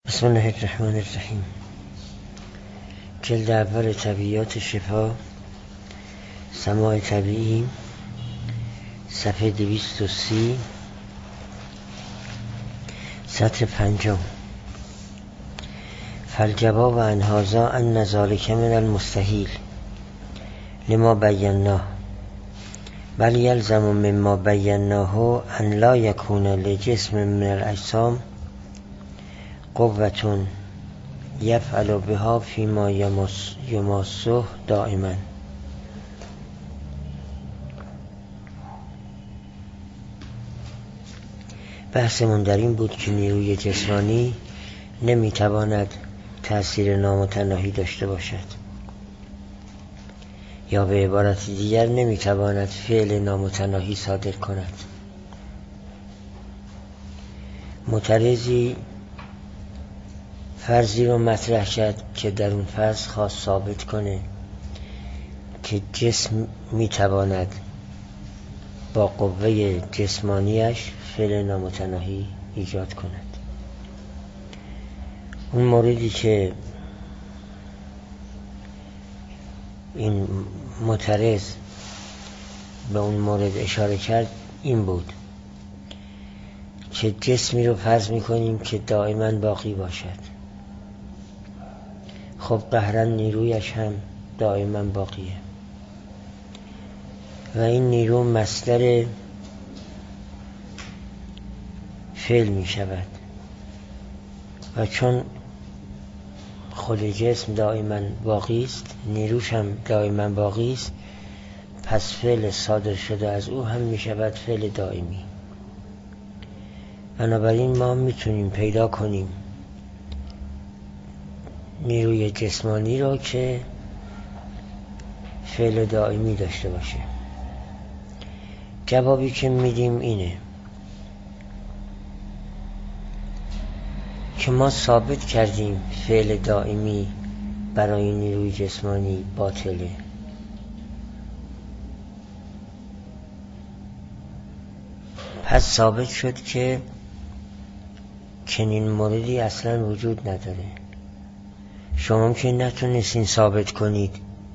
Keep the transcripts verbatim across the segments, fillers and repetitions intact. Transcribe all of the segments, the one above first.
بسم الله الرحمن الرحیم. جلد اول طبیعیات شفا، سماع طبیعی، صفحه دویست و سی، سطر پنجم. فالجواب عن هذا ان ذلك من المستحیل لما بیناه، بل یلزم مما بیناه ان لا یکون لجسم من الاجسام قوة یفعل بها فیما یماسه دائما. بحثمون در این بود که نیروی جسمانی نمیتواند تأثیر نامتناهی داشته باشد، یا به عبارت دیگر نمیتواند فعل نامتناهی صادر کند. معترضی فرضی رو مطرح کرد که در اون فرض خواست ثابت کنه که جسم میتواند با قوه جسمانیش فعل نامتناهی ایجاد کند. اون موردی که این معترض به اون مورد اشاره کرد این بود که جسمی رو فرض میکنیم که دائما باقی باشد. خب قهرا نیرویش هم دائما باقیه و این نیرو مصدر فعل می شود و چون خود جسم دائما باقی است، نیروش هم دائما باقی است، پس فعل صادر شده از او هم می شود فعل دائمی. بنابراین ما میتونیم پیدا کنیم نیروی جسمانی رو که فعل دائمی داشته باشه. جوابی که میدیم اینه که ما ثابت کردیم فعل دائمی برای نیروی جسمانی باطله. پس ثابت شد که چنین موردی اصلا وجود نداره. شما که نتونستین ثابت کنید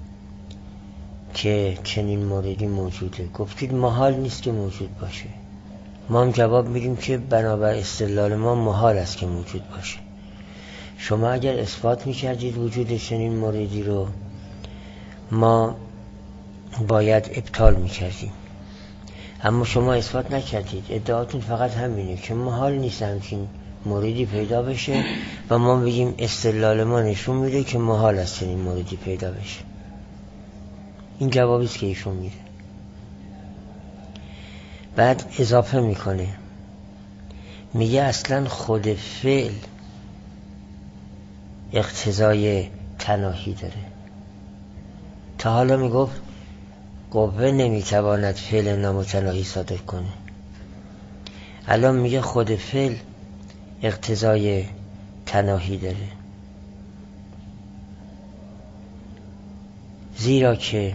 که چنین موردی موجوده، گفتید محال نیست که موجود باشه. ما هم جواب میدیم که بنابر استدلال ما محال است که موجود باشه. شما اگر اثبات میکردید وجود چنین موردی رو، ما باید ابطال میکردیم، اما شما اثبات نکردید. ادعاتون فقط همینه که محال نیست همچین موردی پیدا بشه و ما بگیم استدلال ما نشون میده که محال است چنین موردی پیدا بشه. این جوابی است که ایشون میده. بعد اضافه میکنه، میگه اصلا خود فعل اقتضای تناهی داره. تا حالا میگفت قوه نمیتواند فعل نامتناهی صادر کنه، الان میگه خود فعل اقتضای تناهی داره، زیرا که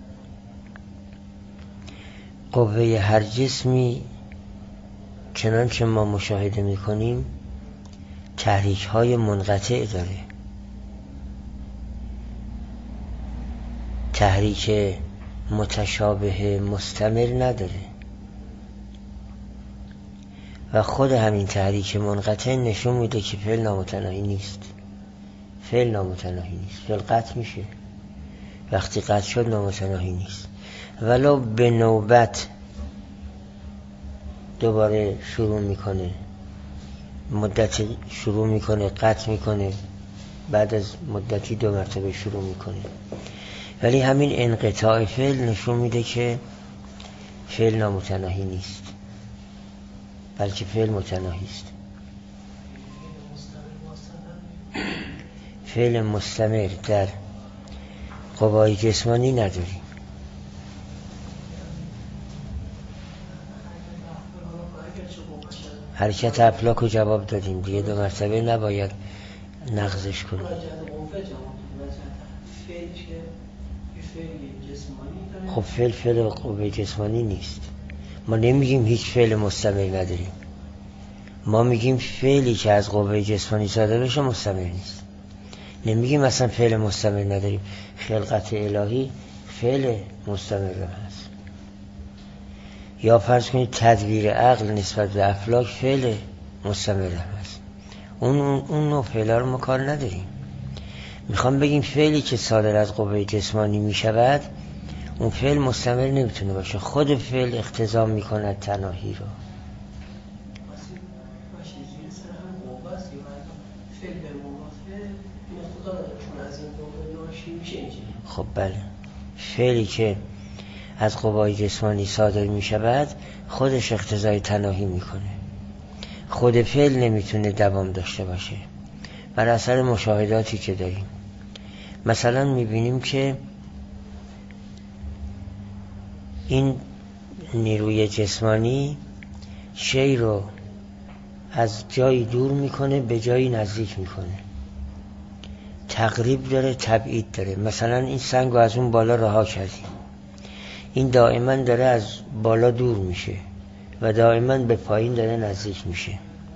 قوه هر جسمی چنانچه ما مشاهده میکنیم تحریک های منقطع داره، تحریک متشابه مستمر نداره و خود همین تحریک منقطع نشون میده که فعل نامتناهی نیست. فعل نامتناهی نیست، فعل قطع میشه، وقتی قطع شد نامتناهی نیست. ولو به نوبت دوباره شروع میکنه، مدت شروع میکنه، قطع میکنه، بعد از مدتی دو مرتبه شروع میکنه، ولی همین انقطاع فعل نشون میده که فعل نامتناهی نیست، بلکه فعل متناهی است. فعل مستمر در قوای جسمانی نداریم. حرکت افلاک رو جواب دادیم دیگه، دو مرتبه نباید نقضش کنیم. خب فعل فعل قوه جسمانی نیست. ما نمیگیم هیچ فعل مستمر نداریم، ما میگیم فعلی که از قوه جسمانی صادر بشه مستمر نیست. نمیگیم مثلا فعل مستمر نداریم. خلقت الهی فعل مستمر هست. یا فرض کنید تدبیر عقل نسبت به افلاک فعل مستمر هست. اون اون نوع فعلا رو ما کار نداریم. میخوام بگیم فعلی که صادر از قوه جسمانی میشود اون فعل مستمر نمیتونه باشه. خود فعل اقتضا میکند تناهی رو. خب بله، فعلی که از قوه جسمانی صادر میشود خودش اقتضای تناهی میکنه. خود فعل نمیتونه دوام داشته باشه بر اثر مشاهداتی که داریم. مثلا میبینیم که این نیروی جسمانی شی رو از جایی دور میکنه به جایی نزدیک میکنه. تقریب داره، تبعید داره. مثلا این سنگ رو از اون بالا رها کردیم، این دائما داره از بالا دور میشه و دائما به پایین داره نزدیک میشه.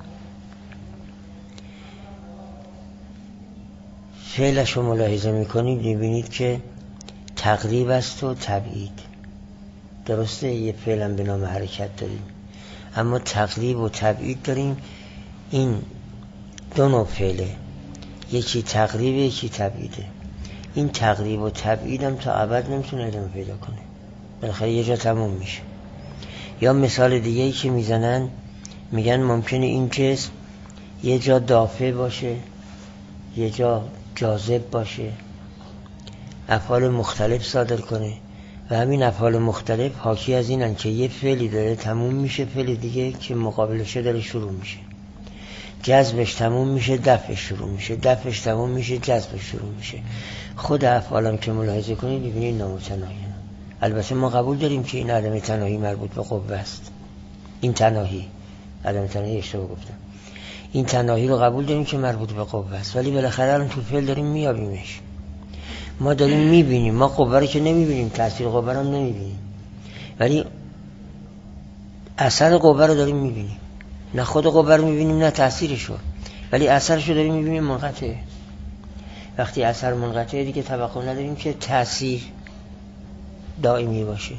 فعلش رو ملاحظه میکنید، میبینید که تقریب است و تبعید. درسته یه فعل هم به نام حرکت داریم، اما تقریب و تبعید داریم. این دو نوع فعله، یکی تقریب یکی تبعیده. این تقریب و تبعید هم تا ابد نمیتونه ادامه پیدا کنه، بالاخره یه جا تموم میشه. یا مثال دیگه ای که میزنن، میگن ممکنه این جسم یه جا دافع باشه، یه جا جاذب باشه، افعال مختلف صادر کنه و همین افعال مختلف حاکی از اینن که یه فعلی داره تموم میشه، فعل دیگه که مقابلشه داره شروع میشه. جذبش تموم میشه، دفعش شروع میشه، دفعش تموم میشه، جذبش شروع میشه. خود افعالم که ملاحظه کنید ببینید نامتناهی. البته ما قبول داریم که این عدم تناهی مربوط به قوه است. این تناهی، عدم تناهی اشتباه گفتم، این تناهی رو قبول داریم که مربوط به قوه است، ولی بالاخره الان تو فعل داریم میابیمش. ما داریم میبینیم، ما قوه رو که نمیبینیم، تاثیر قوه رو هم نمیبینیم، ولی اثر قوه رو داریم میبینیم. نه خود قوه رو میبینیم نه تاثیرش رو، ولی اثرش رو داریم میبینیم منقطعه. وقتی اثر منقطعه دیگه توقع نداریم که تاثیر دائمی باشه.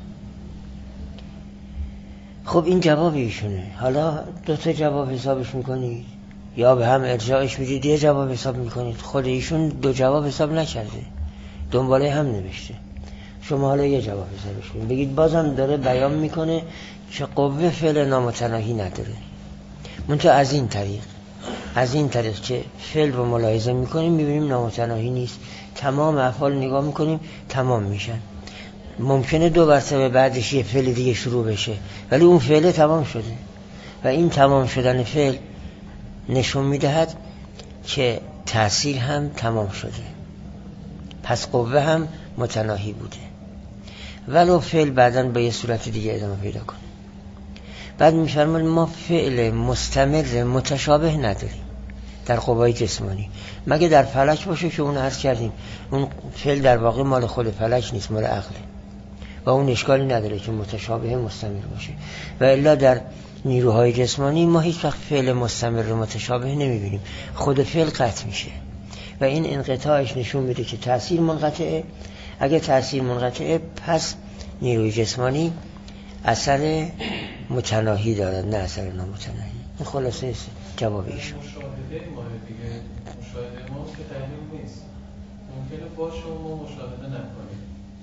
خب این جواب ایشونه. حالا دو تا جواب حسابش میکنید یا به هم ارجاعش میدید، یه جواب حساب میکنید. خود ایشون دو جواب حساب نکرده، دنباله هم نوشته. شما حالا یه جواب حسابش کنید، بگید بازم داره بیان میکنه که قوه فعل نامتناهی نداره. منتها از این طریق از این طریق که فعل رو ملاحظه میکنیم میبینیم نامتناهی نیست. تمام افعال نگاه میکنیم تمام میشن. ممکنه دو مرتبه بعدش یه فعل دیگه شروع بشه، ولی اون فعل تمام شده و این تمام شدن فعل نشون میدهد که تأثیر هم تمام شده، پس قوه هم متناهی بوده، ولو فعل بعداً به یه صورت دیگه ادامه پیدا کنه. بعد میفرمایند ما فعل مستمر متشابه نداریم در قوای جسمانی، مگه در فلک باشه که اون عرض کردیم اون فعل در واقع مال خود فلک نیست، مال عقله و اون اشکالی نداره که متشابه مستمر باشه. و الا در نیروهای جسمانی ما هیچ وقت فعل مستمر رو متشابه نمیبینیم، خود فعل قطع میشه و این انقطاعش نشون میده که تأثیر منقطعه. اگه تأثیر منقطعه پس نیروی جسمانی اثر متناهی دارد نه اثر نامتناهی. این خلاصه جواب ایشون. مشاهده ما دیگه، مشاهده ما که تحلیل نیست، ممکنه باشه و ما مشاهده نکنیم.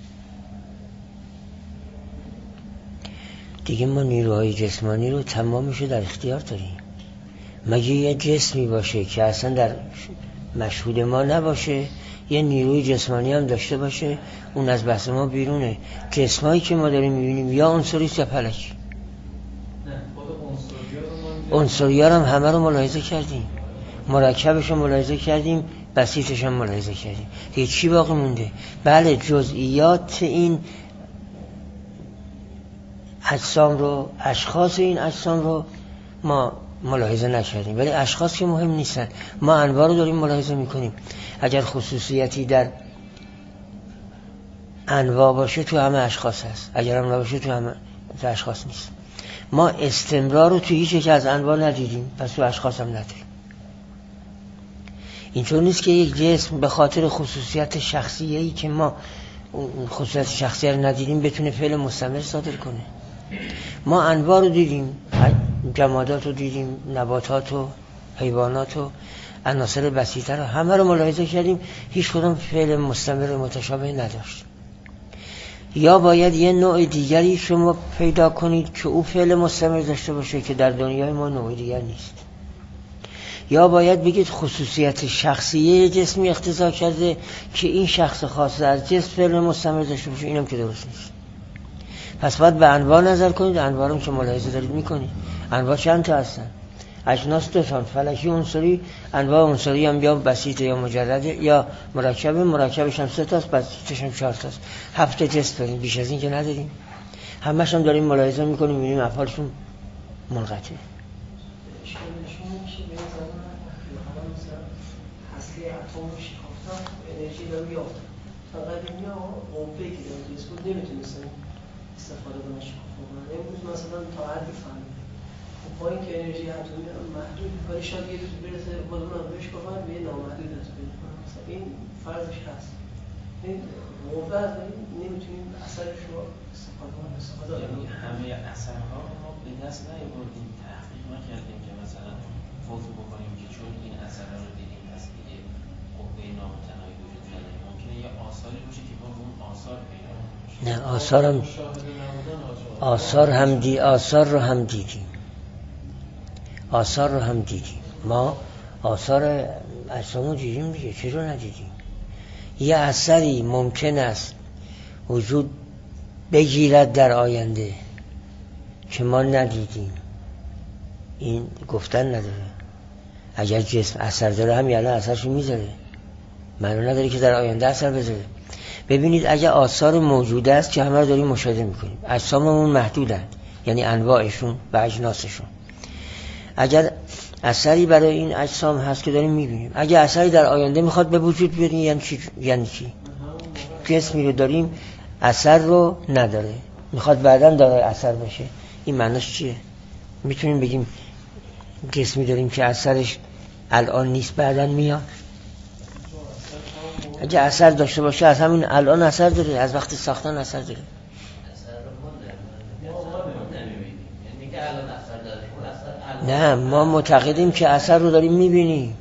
دیگه ما نیروهای جسمانی رو تمامش رو در اختیار داریم. مگه یه جسمی باشه که اصلا در مشهود ما نباشه، یه نیروی جسمانی هم داشته باشه، اون از بحث ما بیرونه. جسمایی که ما داریم میبینیم یا عنصریست یا فلکی. نه خود عنصری‌ها رو عنصری‌ها هم همه رو ملاحظه کردیم، مرکبش رو ملاحظه کردیم، بسیطش هم ملاحظه کردیم. دیگه چی باقی مونده؟ بله جزئیات این اجسام رو، اشخاص این اجسام رو ما ملاحظه نکردیم، ولی اشخاص که مهم نیستن، ما انواع رو داریم ملاحظه میکنیم. اگر خصوصیتی در انواع باشه تو همه اشخاص هست، اگر هم نباشه تو همه تو اشخاص نیست. ما استمرار رو توی هیچ یک از انواع ندیدیم، پس تو اشخاص هم نداریم. اینطور نیست که یک جسم به خاطر خصوصیت شخصیه‌ای که ما خصوصیت شخصی رو ندیدیم بتونه فعل مستمر صادر کنه. ما انواع رو دیدیم، جمادات رو دیدیم، نباتات و حیوانات و عناصر بسیطه رو همه رو ملاحظه کردیم، هیچ کدوم فعل مستمر متشابه نداشت. یا باید یه نوع دیگری شما پیدا کنید که او فعل مستمر داشته باشه که در دنیای ما نوع دیگر نیست. یا باید بگید خصوصیت شخصیه جسمی اقتضا کرده که این شخص خاص از جسم فعل مستمر داشته باشه، اینم که درست نیست. پس باید به انواع نظر کنید. انواع که ملاحظه دارید میکنید، انواع چند تا هستن؟ اجناس دو تا، فلکی عنصری. انواع عنصری هم یا بسیط یا مجرد یا مرکب، مرکبش هم سه تاست، بسیطش هم چهار تاست. هفت جسم داریم، بیش از این که نداریم. همش هم داریم ملاحظه میکنیم، میبینیم افعالشون منقطعه. انرژی دارم یافت فقط این ها قوهی که دارم دیست بود نمیتونستم استفاده کنم شکاف کنم. امروز مثلا تا حدی فهمیدم با این که انرژی اتمی محدود، ولی شاید یه روز برسه خودمون رو بشکافم به یه نامحدود دست پیدا کنم. مثلا این فرضش هست. این قوه از این نمیتونیم اثرش رو استفاده کنم. استفاده کنم همه اثرها ما به دست نیاوردیم، تحقیق نکردیم که مثلا فکر بکنیم که چون این اثر رو دیدیم پس دیگه قوه نامتناهی وجود نداره. ممکنه یه آثاری باشه که با اون آثار پیدا کنیم. نه آثار هم آثار هم دی آثار رو هم دیدیم. آثار رو هم دیدیم. ما آثار اجسام رو دیدیم دیگه، چی رو ندیدیم؟ یه اثری ممکن است وجود بگیرد در آینده که ما ندیدیم، این گفتن نداره. اگر جسم اثر داره هم یعنی اثرشو میذاره، معنی نداره که در آینده اثر بذاره. ببینید اگر آثار موجوده است که همه رو داریم مشاهده میکنیم، اجساممون محدودند، یعنی انواعشون و اجناسشون. اگر اثری برای این اجسام هست که داریم میبینیم، اگر اثری در آینده میخواد به وجود بیاد یعنی چی؟ یعنی چی؟ جسمی رو داریم اثر رو نداره، میخواد بعداً داره اثر بشه، این معنیش چیه؟ میتونیم بگیم جسمی داریم که اثرش الان نیست بعداً میاد؟ اگه اثر داشته باشه از همین الان اثر داره، از وقتی ساختن اثر داره. نه ما معتقدیم که اثر رو داریم میبینیم.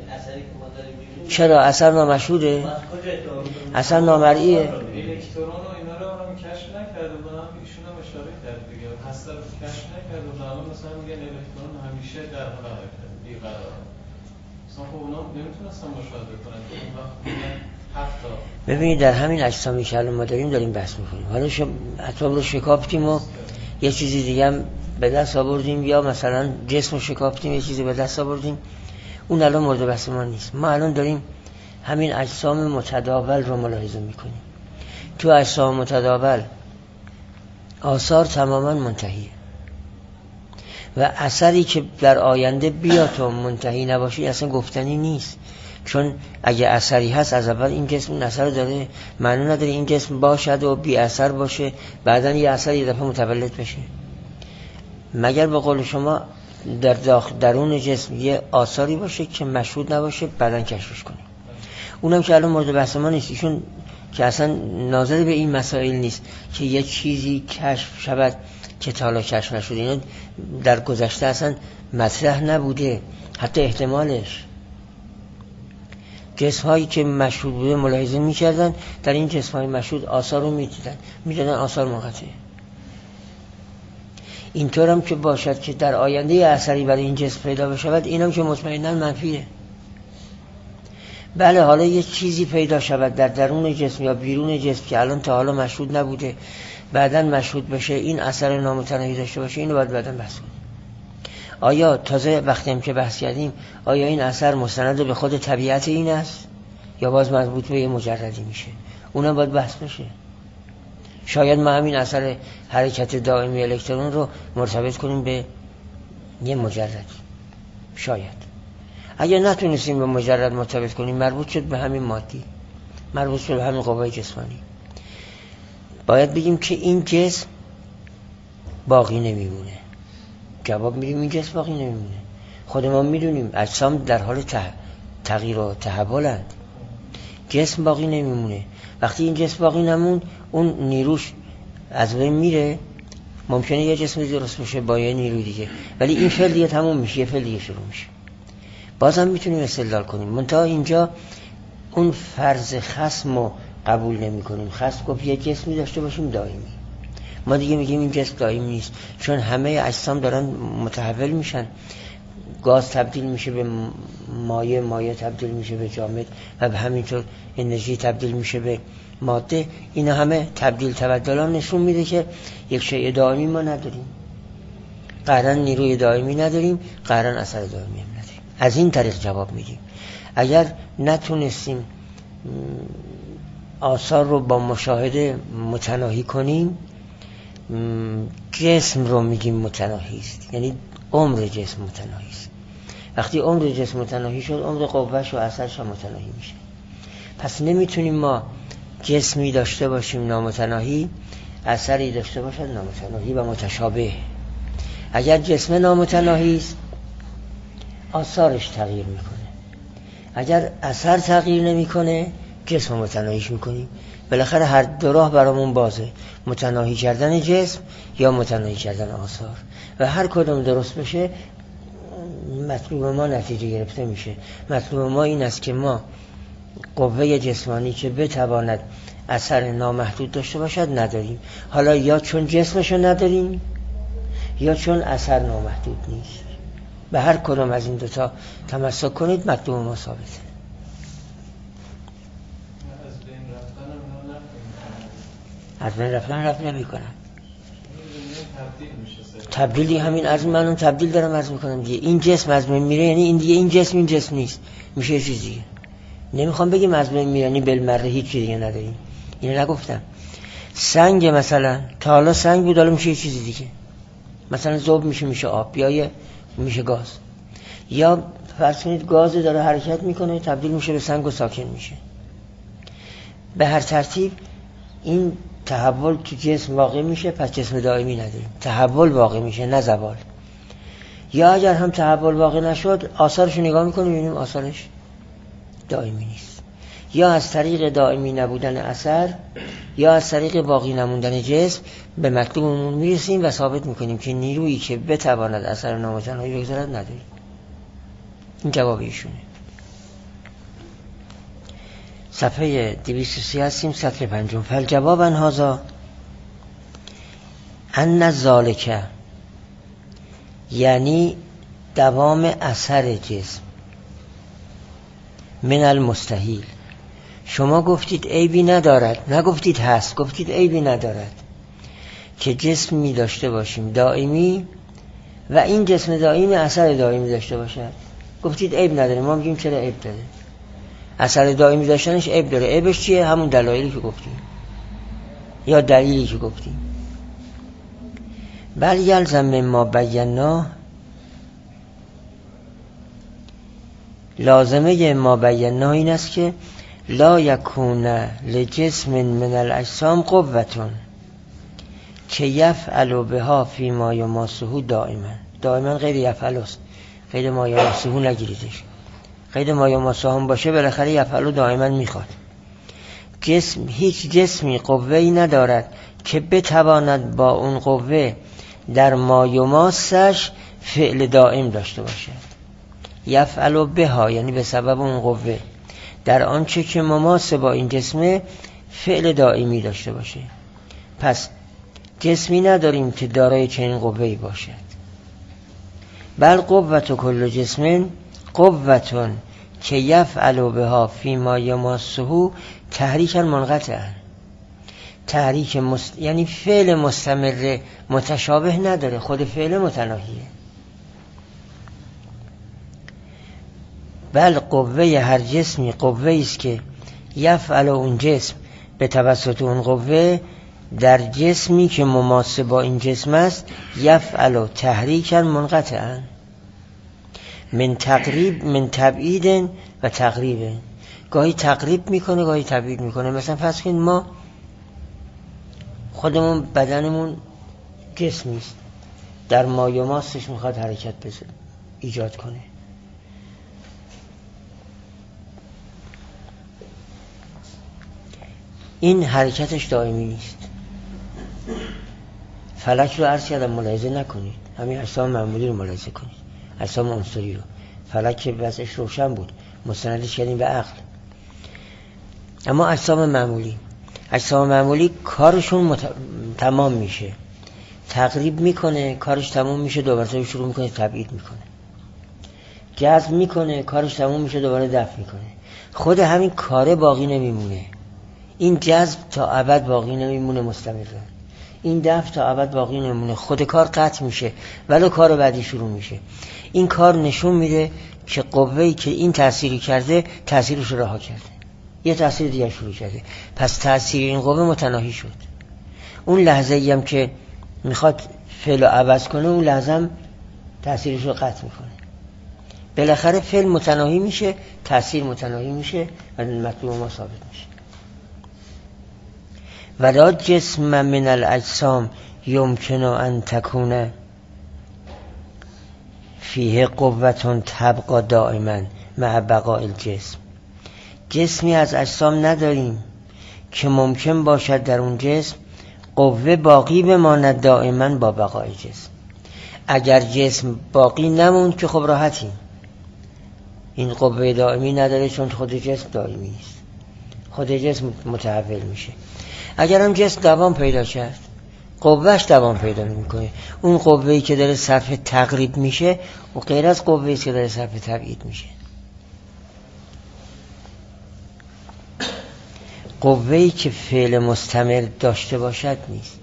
چرا؟ اثر نامشهوده؟ اثر نامرئیه. الکترون و اینا رو هم کشف نکرده بودن، ایشون هم اشاره کرد دیگه، هسته رو کشف نکرده بودن. الان مثلا میگن الکترون همیشه در حال حرکت بی‌قرار. مثلا خب اونا نمیتونستن مشاهده کنن که اون وقت میگن هفت تا. ببینید در همین اجسامی که الان ما داریم داریم بحث میکنیم، حالا شما اتم رو شکافتیم و یه چیزی دیگه هم به دست آوردیم، یا مثلا جسم رو شکافتیم یه چیزی به دست آوردیم، اون الان مورد بحث ما نیست. ما الان داریم همین اجسام متداول رو ملاحظه میکنیم. تو اجسام متداول آثار تماما منتهیه و اثری که در آینده بیاد و منتهی نباشه اصلا گفتنی نیست، چون اگه اثری هست از اول این جسم اون اثر داره، معنی نداره این جسم باشد و بی اثر باشه بعدن یه اثر یه دفعه متولد بشه، مگر به قول شما در داخل درون جسم یه آثاری باشه که مشهود نباشه بعدن کشفش کنیم. اونم که الان مورد بحث ما نیست، ایشون که اصلا ناظر به این مسائل نیست که یه چیزی کشف شود که تا حالا کشف نشده. اینا در گذشته اصلا مطرح نبوده، حتی احتمالش. جسم هایی که مشهود بوده ملاحظه می کردن، در این جسم های مشهود آثار رو می دیدن می دیدن آثار منقطعه. اینطور هم که باشد که در آینده یه اثری برای این جسم پیدا بشود، اینم که مطمئناً منفیه. بله حالا یه چیزی پیدا شود در درون جسم یا بیرون جسم که الان تا حالا مشهود نبوده بعداً مشهود بشه، این اثر نامتناهی داشته باشه، اینو باید بعداً بحث کنیم. آیا تازه وقتی هم که بحث کردیم آیا این اثر مستند به خود طبیعت این است یا باز مربوط به یه مجردی میشه؟ اونم باید بحث بشه. شاید ما همین اثر حرکت دائمی الکترون رو مرتبط کنیم به یه مجرد، شاید. اگر نتونستیم به مجرد مرتبط کنیم مربوط شد به همین مادی، مربوط شد به همین قوای جسمانی، باید بگیم که این جسم باقی نمیمونه. جواب میدیم این جسم باقی نمیمونه. خود ما میدونیم اجسام در حال تغییر و تحولند، جسم باقی نمیمونه. وقتی این جسم باقی نمون اون نیروش از بین میره. ممکنه یه جسم درست بشه با یه نیروی دیگه، ولی این فعل دیگه تموم میشه، یه فعل دیگه شروع میشه. بازم میتونیم استدلال کنیم، منتها اینجا اون فرض خصم رو قبول نمی کنیم. خصم گفت یه جسمی داشته باشیم دائمی، ما دیگه میگیم این جسم دائمی نیست، چون همه اجسام دارن متحول میشن. گاز تبدیل میشه به مایع، مایع تبدیل میشه به جامد و به همینطور انرژی تبدیل میشه به ماده. اینا همه تبدیل تبدلان نشون میده که یک شیء دائمی ما نداریم، قطعاً نیروی دائمی نداریم، قطعاً اثر دائمی هم نداریم. از این طریق جواب میدیم. اگر نتونستیم آثار رو با مشاهده متناهی کنیم، جسم رو میگیم متناهی است، یعنی عمر جسم متناهی است. وقتی عمر جسم متناهی شد، عمر قوهش و اثرش هم متناهی میشه. پس نمیتونیم ما جسمی داشته باشیم نامتناهی، اثری داشته باشد نامتناهی و متشابه. اگر جسم نامتناهی است، آثارش تغییر میکنه. اگر اثر تغییر نمیکنه، جسم متناهیش میکنیم. بالاخره هر دو راه برامون بازه، متناهی کردن جسم یا متناهی کردن آثار، و هر کدوم درست بشه مطلوب ما نتیجه گرفته میشه. مطلوب ما این است که ما قوه جسمانی که بتواند اثر نامحدود داشته باشد نداریم. حالا یا چون جسمشو نداریم یا چون اثر نامحدود نیست. به هر کدوم از این دوتا تمسک کنید، مطلوب ما ثابته. از بین رفتن رفت نمی کنم. تبدیلی همین از من تبدیل دارم عرض میکنم دیگه. این جسم از بین میره یعنی این دیگه این جسم این جسم نیست، میشه یه چیز دیگه. نمیخوام بگیم از بین میره یعنی بالمره هیچ چیز دیگه نداریم، اینو نگفتم. سنگ مثلا تا حالا سنگ بود، حالا میشه یه چیز دیگه. مثلا ذوب میشه میشه آب، یا میشه گاز، یا فرض کنید گاز داره حرکت میکنه تبدیل میشه به سنگ و ساکن میشه. به هر ترتیب این تحول تو جسم واقع میشه، پس جسم دائمی نداریم. تحول واقع میشه نه زوال. یا اگر هم تحول واقع نشد، آثارش رو نگاه میکنیم میبینیم آثارش دائمی نیست. یا از طریق دائمی نبودن اثر یا از طریق باقی نموندن جسم به مطلوبمون میرسیم و ثابت میکنیم که نیرویی که بتواند اثر نامتناهی بگذارد نداریم. این جواب ایشونه. صفحه دویست و سی هستیم، سطر پنجم. فالجواب عن هذا ان ذالک، یعنی دوام اثر جسم، من المستحیل. شما گفتید عیبی ندارد، نگفتید هست، گفتید عیبی ندارد که جسمی داشته باشیم دائمی و این جسم دائمی اثر دائمی داشته باشد. گفتید عیب نداره، ما میگیم چرا عیب داره. اثر دائمی داشتنش عیب داره. عیبش چیه؟ همون دلایلی که گفتیم یا دلیلی که گفتیم. بل یلزم مما بینا، لازمه ما بینا این است که لا یکون لجسم من الاجسام قوتون که یفعل بها فی ما یماسه دائما. دائما غیر یفعل است، غیر ما یماسه نگیریدش. غیر ما یماسه هم باشه بالاخره یفعل دائما میخواد. جسم، هیچ جسمی قوه‌ای ندارد که بتواند با اون قوه در ما یماسش فعل دائم داشته باشه. یفعل بها یعنی به سبب اون قوه در آنچه که مماس با این جسمه فعل دائمی داشته باشه. پس جسمی نداریم که دارای چنین قوه‌ای باشد. بل قوت کل جسم قوتون که یفعل بها فی ما یماسه تحریکا منقطعا. تحریک مست... یعنی فعل مستمر متشابه نداره، خود فعل متناهیه. بل قوه هر جسمی قوه است که یفعل اون جسم به توسط اون قوه در جسمی که مماس با این جسم است یفعل تحریکا منقطعا من تقریب من تبعید و تقریب. گاهی تقریب میکنه گاهی تبعید میکنه. مثلا فرض کنید ما خودمون بدنمون جسمی است، در مایه ماستش میخواد حرکت بزن ایجاد کنه. این حرکتش دائمی نیست. فلک رو عرض کردم ملاحظه نکنید، همین اجسام معمولی رو ملاحظه کنید، اجسام عنصری رو. فلک که وضعش روشن بود، مستندش کردیم به عقل. اما اجسام معمولی اجسام معمولی کارشون مت... تمام میشه، تقریب میکنه، کارش تمام میشه، دوباره شروع میکنه تبعید میکنه، جذب میکنه، کارش تمام میشه، دوباره دفع میکنه. خود همین کاره باقی نمیمونه. این جذب تا ابد باقی نمیمونه، مستمره. این دفع تا ابد باقی نمیمونه، خود کار قطع میشه ولی کار بعدی شروع میشه. این کار نشون میده که قوه‌ای که این تأثیری کرده تأثیرش رو رها کرده، یه تأثیر دیگه شروع کرده، پس تأثیر این قوه متناهی شد. اون لحظه ای هم که میخواد فعل رو عوض کنه، اون لحظه هم تأثیرش رو قطع میکنه. بالاخره فعل متناهی میشه، تأثیر متناهی میشه و مطلوب ما ثابت میشه. ولا جسم من الاجسام یمکن ان تکون فیه قوة تبقى دائما مع بقاء الجسم. جسمی از اجسام نداریم که ممکن باشد در اون جسم قوه باقی بماند دائما با بقای جسم. اگر جسم باقی نموند که خب راحتیم، این قوه دائمی نداره چون خود جسم دائمی نیست، خود جسم متحول میشه. اگر هم جسم دوام پیدا کرد، قوهش دوام پیدا نمیکنه. اون قوه‌ای که داره صرف تقریب میشه و غیر از قوه‌ای که داره صرف تبعید میشه. قوه‌ای که فعل مستمر داشته باشد نیست.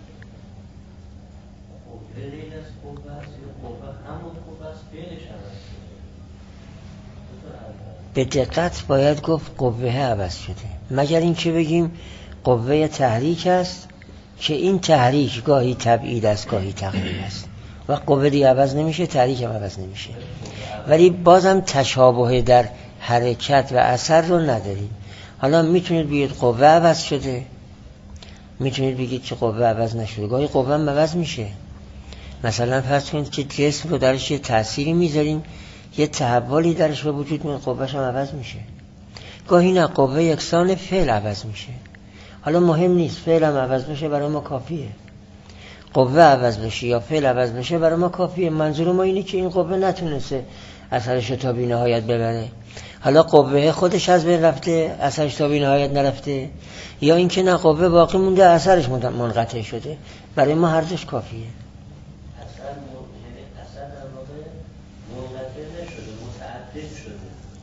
به دقت باید گفت قوه عوض شده، مگر این که بگیم قوه تحریک است که این تحریک گاهی تبعید است گاهی تقریب است و قوه دی عوض نمیشه، تحریک هم عوض نمیشه. ولی بازم تشابه در حرکت و اثر رو نداریم. حالا میتونید بگید قوه عوض شده، میتونید بگید که قوه عوض نشده. گاهی قوه هم عوض میشه. مثلا فرض کنید که جسم رو درش یه تأثیری میذاریم، یه تحولی درش به وجود میاد، قوهش هم عوض میشه. گاهی نه، قوه یکسان فعل عوض میشه. حالا مهم نیست، فعل هم عوض بشه برای ما کافیه، قوه عوض بشه یا فعل عوض بشه برای ما کافیه. منظور ما اینه که این قوه نتونسته اثرش تا بی نهایت ببره. حالا قوه خودش از بین رفته، اثرش تا بی نهایت نرفته، یا اینکه نه، قوه باقی مونده، اثرش منقطع شده. برای ما هر دوش کافیه. اثر اثر در واقع منقطع نشده، متعدد شده.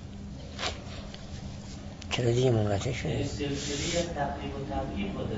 چرا دیگه منقطع شده؟ سلسله تقریب و تبعید بوده.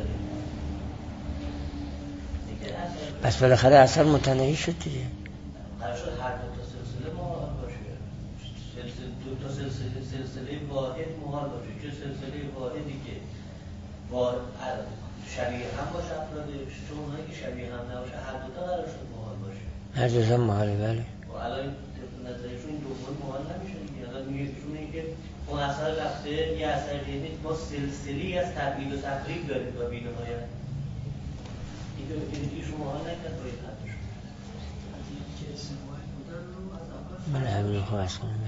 پس بالاخره اثر متناهی شد دیگه. قرار شد هر دو تا سلسله محال باشه. سلسله دو تا سلسله سلسله واحد محال باشه، که سلسله واحدی که با شبیه هم باشه افرادش، چون اونایی که شبیه هم نباشه هر دو تا قرار شد محال باشه. هر دو تا محاله. بله. و الان نظرشون این دوم محال نمیشه دیگه. الان میگهشون این که اون اثر رفته یه اثر دیگه، ما سلسله‌ای از تبعید و تقریب داریم تا بی نهایت. من همین خواهم از کنم.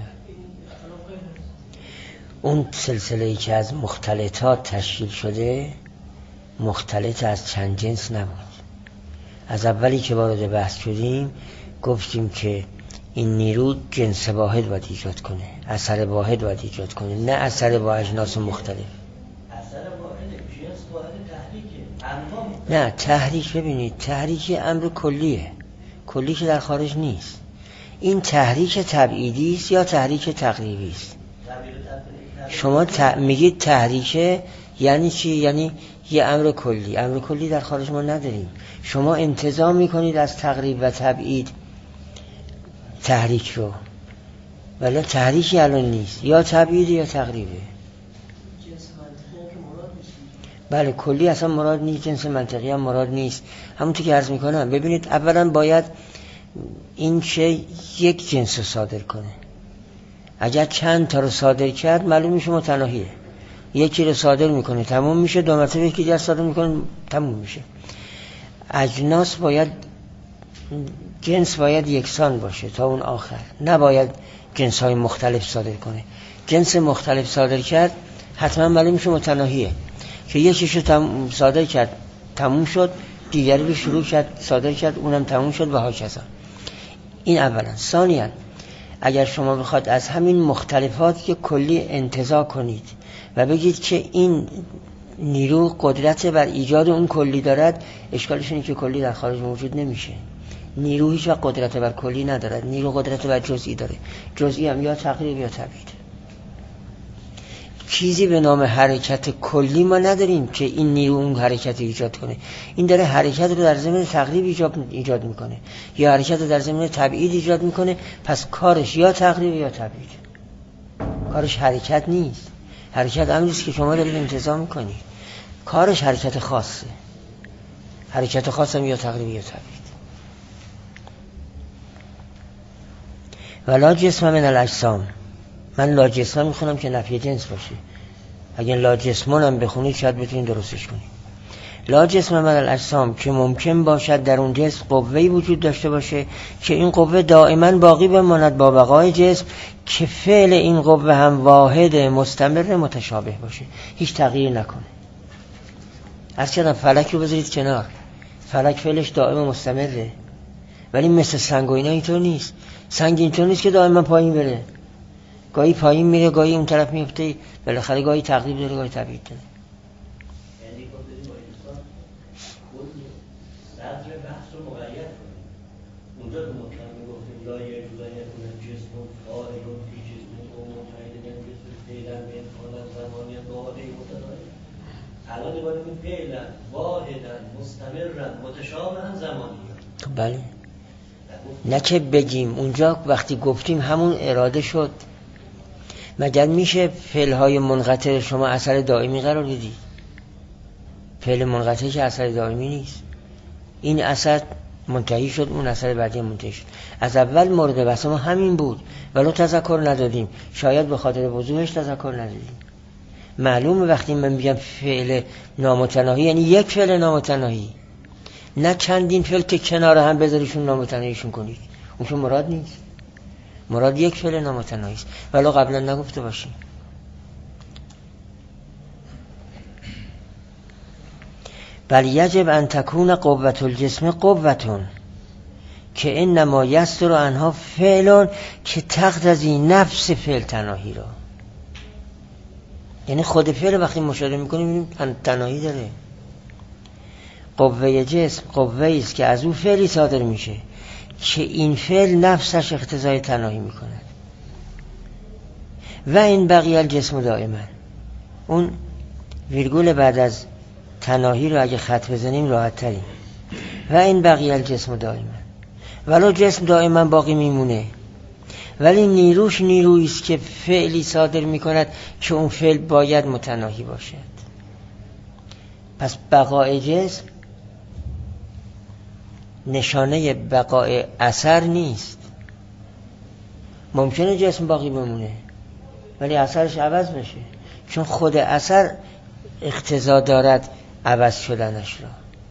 اون سلسله‌ای که از مختلطات تشکیل شده مختلط از چند جنس نبود. از اولی که وارد بحث شدیم گفتیم که این نیرو جنس واحد باید ایجاد کنه، اثر واحد باید ایجاد کنه، نه اثر با اجناس مختلف. اثر واحد جنس واحد تحریکه. نه، تحریک ببینید، تحریک امر کلیه، کلی که در خارج نیست. این تحریک تبعیدی است یا تحریک تقریبی است؟ شما ت... میگید تحریک یعنی چی؟ یعنی یه امر کلی. امر کلی در خارج ما نداریم. شما انتزاع میکنید از تقریب و تبعید تحریک رو، ولی تحریکی الان نیست، یا تبعید یا تقریبه. بله، کلی اصلا مراد نیست، جنس منطقی هم مراد نیست. همونطور که عرض میکنم، ببینید اولا باید این شی یک جنس رو صادر کنه. اگر چند تا رو صادر کرد معلوم میشه متناهیه. یکی رو صادر میکنه تموم میشه، دو مرتبه یکی دیگر صادر میکنه تموم میشه. اجناس باید جنس باید یکسان باشه تا اون آخر، نباید جنس های مختلف صادر کنه. جنس مختلف صادر کرد حتما معلوم میشه متناهیه، که یکیشو تم... صادر کرد تموم شد، دیگری رو شروع کرد صادر کرد اونم تموم شد و هاکذا. این اولا. ثانیاً اگر شما بخواد از همین مختلفات که کلی انتزاع کنید و بگید که این نیرو قدرت بر ایجاد اون کلی دارد، اشکالش اینه که کلی در خارج موجود نمیشه. نیرو هیچ وقت قدرت بر کلی ندارد، نیرو قدرت بر جزئی داره، جزئی هم یا تقریب یا تبعید. چیزی به نام حرکت کلی ما نداریم که این نیرو اون حرکت ایجاد کنه. این داره حرکت رو در زمین تقریب ایجاد ایجاد میکنه یا حرکت رو در زمین تبعید ایجاد میکنه، پس کارش یا تقریب یا تبعید، کارش حرکت نیست. حرکت امری است که شما دارید انتظار میکنید، کارش حرکت خاصه. حرکت خاص هم یا تقریب یا تبعید. ولا جسم من الاجسام، من لا جسم میخونم که نفی جنس باشه، اگر لا جسمون هم بخونید شاید بتونید درستش کنید. لا جسم من الاجسام، که ممکن باشد در اون جسم قوه‌ای وجود داشته باشه که این قوه دائما باقی بماند با بقای جسم، که فعل این قوه هم واحد مستمر متشابه باشه، هیچ تغییر نکنه. از چرا فلک رو بذارید کنار، فلک فعلش دائم مستمره، ولی مثل سنگ و اینا اینطور نیست. سنگ اینطور نیست که دائما پایین بره، گاهی پایین میره گاهی اون طرف میفته، بالاخره گاهی تقریب داره گاهی تبعید داره. یعنی با بریم با انسان کل صدر بحث رو مقید کنیم. اونجا که مطمئن میگفتیم لا یجوزن یکون جسم فاعل فی جسم و متحد من جسم فعلا به امکان زمانی واحدی متناهی. الان باید بگیم فعلا واحدا مستمرا متشابها زمانی. بله، نه که بگیم اونجا وقتی گفتیم همون اراده شد. مگر میشه فعلهای منقطع شما اثر دائمی قرار بدید؟ فعل منقطع که اثر دائمی نیست. این اثر منتهی شد، اون اثر بعدی منتهی شد. از اول مورد بحث ما همین بود، ولو تذکر ندادیم، شاید به خاطر وضوحش تذکر ندادیم. معلومه وقتی من میگم فعل نامتناهی یعنی یک فعل نامتناهی، نه چندین فعل که کنار هم بذاریشون نامتناهیشون کنید، اون مراد نیست. مراد یک فعل نامتناهی است، ولو قبلا نگفته باشیم. بل یجب ان تکون قوت الجسم قوتون که انما یستر عنها فعلون که تقتضی نفس فعل تناهی را. یعنی خود فعل وقتی مشاهده میکنیم میبینیم تناهی داره. قوه جسم قوه است که از او فعلی صادر میشه که این فعل نفسش اقتضای تناهی میکند. و این بقیه الجسم دائما، اون ویرگول بعد از تناهی رو اگه خط بزنیم راحت تریم. و این بقیه الجسم دائما، ولو جسم دائما باقی میمونه، ولی نیروش نیرویی است که فعلی صادر میکند که اون فعل باید متناهی باشد. پس بقای جسم نشانه بقای اثر نیست. ممکنه جسم باقی بمونه ولی اثرش عوض بشه، چون خود اثر اقتضا دارد عوض شدنش را.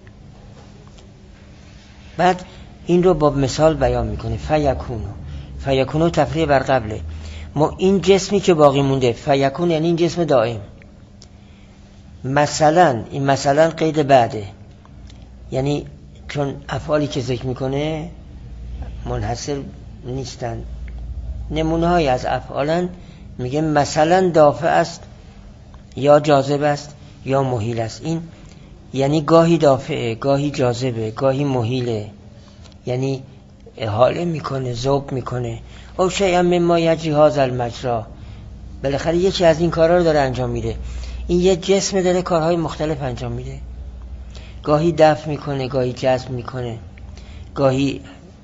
بعد این رو با مثال بیان میکنه. فیکونو، فیکونو تفریع بر قبله. ما این جسمی که باقی مونده، فیکون یعنی این جسم دائم. مثلا این مثلا قید بعده، یعنی چون افعالی که ذکر میکنه منحصر نیستن، نمونه های از افعالن. میگه مثلا دافع است یا جاذب است یا محیل است. این یعنی گاهی دافعه، گاهی جاذبه، گاهی محیله، یعنی احاله میکنه، ذوب میکنه. او شیئا مما یجری هذا المجرا، بالاخره یکی از این کارها رو داره انجام میده. این یه جسم داره کارهای مختلف انجام میده، گاهی دفع میکنه، گاهی جذب میکنه، گاهی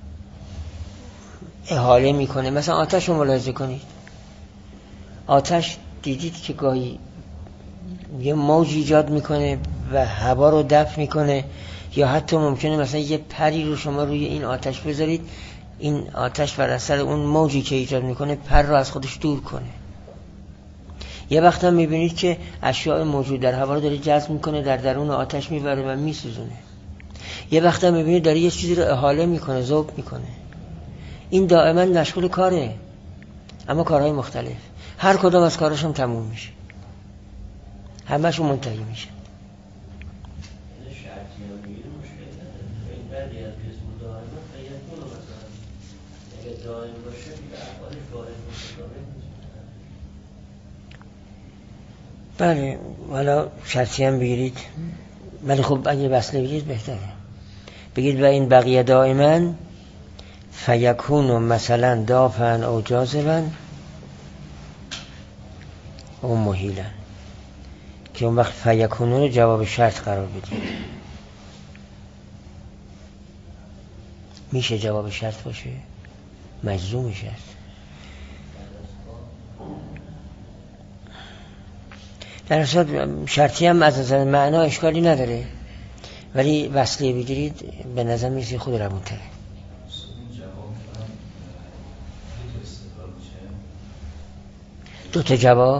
احاله میکنه. مثلا آتش رو ملاحظه کنید. آتش دیدید که گاهی یه موج ایجاد میکنه و هوا رو دفع میکنه، یا حتی ممکنه مثلا یه پری رو شما روی این آتش بذارید، این آتش بر اثر اون موجی که ایجاد میکنه پر رو از خودش دور کنه. یه وقت هم میبینید که اشیاء موجود در هوا رو داره جذب میکنه، در درون آتش میبره و میسوزونه. یه وقتا میبینید داره یه چیزی رو احاله میکنه، ذوق میکنه. این دائما مشغول کاره، اما کارهای مختلف. هر کدام از کارشون تموم میشه، همه‌شون منتهی میشه. بله حالا شرطی هم بگیرید، ولی خب اگه وصله بگیرید بهتره. بگید و این بقیه دائما فیکون مثلا دافعا او جاذبا او محیلا، که اون وقت فیکونون رو جواب شرط قرار بدید. میشه جواب شرط باشه؟ مجزوم شرط. در اصل شرطی هم از نظر معنا اشکالی نداره، ولی وصله بگیرید به نظر میرسه خود روون تره. دو تا جواب؟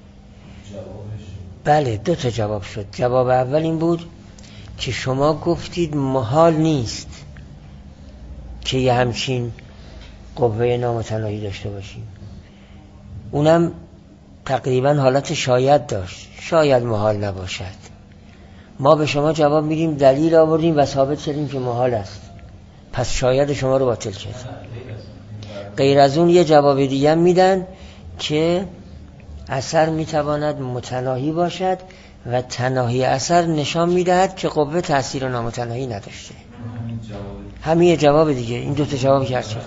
بله دو تا جواب شد. جواب اول این بود که شما گفتید محال نیست که یه همچین قوه نامتناهی داشته باشیم. اونم تقریبا حالت شاید داشت، شاید محال نباشد. ما به شما جواب میدیم دلیل آوردیم و ثابت کردیم که محال است، پس شاید شما رو باطل کرد. غیر از اون یه جواب دیگه هم میدن که اثر میتواند متناهی باشد و تناهی اثر نشان میدهد که قوه تأثیر نامتناهی نداشته. همین یه جواب دیگه. این دو تا جواب کرد شد.